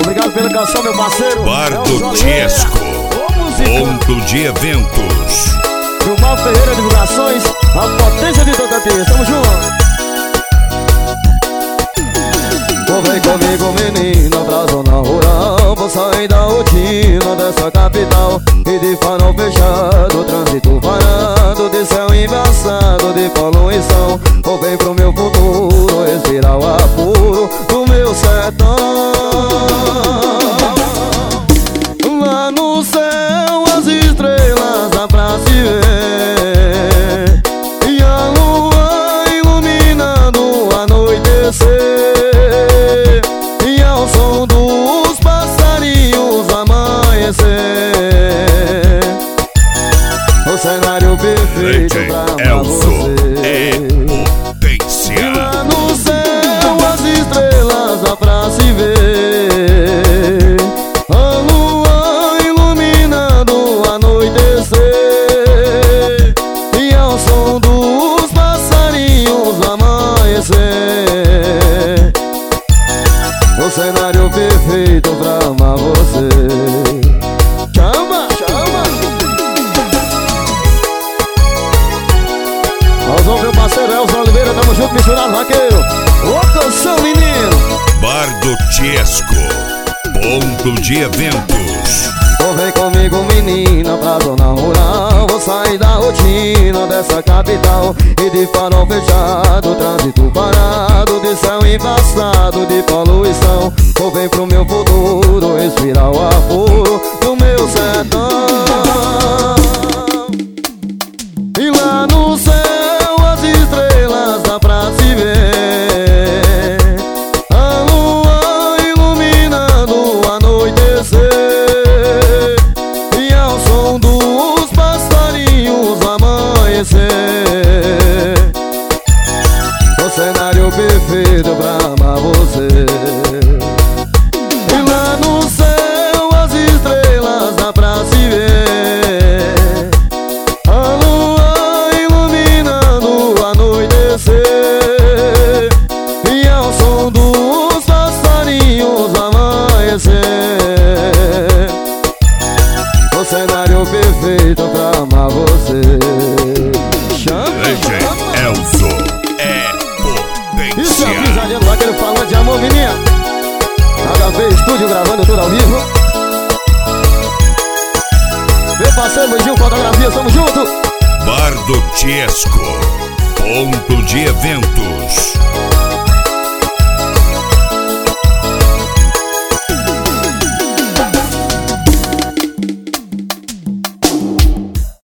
Obrigado pela canção, meu parceiro. Bar do Tiesco, ponto de eventos. Gilmar Ferreira Divulgações, a potência de Tocantins. Tamo junto. Vem comigo, menina, pra zona rural. Vou sair da rotina dessa capital e de farol fechado, trânsito parado, de céu embaçado, de poluição. Vou bem pro meu futuro, respirar o ar puro do meu sertão. Lá no céu as estrelas dá pra se ver, e a lua iluminando o anoitecer, e ao som dos passarinhos amanhecer. O cenário perfeito pra amar você. É potência. E lá no céu as estrelas dá pra se ver, a lua iluminando o anoitecer, e ao som dos passarinhos amanhecer. O cenário perfeito pra amar você. Chama, chama. Alzão, meu parceiro Elson Oliveira, tamo junto, misturado, vaqueiro. Ô canção, menino. Bar do Tiesco, ponto de eventos. Vem comigo, menina, pra zona rural. Vou sair da rotina dessa capital e de farol fechado, trânsito parado, de céu embaçado, de poluição. Vou bem pro meu futuro, respirar o ar puro do meu sertão. E lá no céu as estrelas dá pra se ver, a lua iluminando o anoitecer, e ao som dos passarinhos amanhecer. O cenário perfeito pra amar você. E lá no céu as estrelas dá pra se ver, a lua iluminando o anoitecer, e ao som dos passarinhos amanhecer. O cenário perfeito pra amar você. Chama, chama. Elson é Isso é potência. pisadinha do vaqueiro falando de amor, menina. HV Estúdio gravando tudo ao vivo. Meu parceiro Luizinho Fotografia, tamo junto. Bar do Tiesco, ponto de eventos.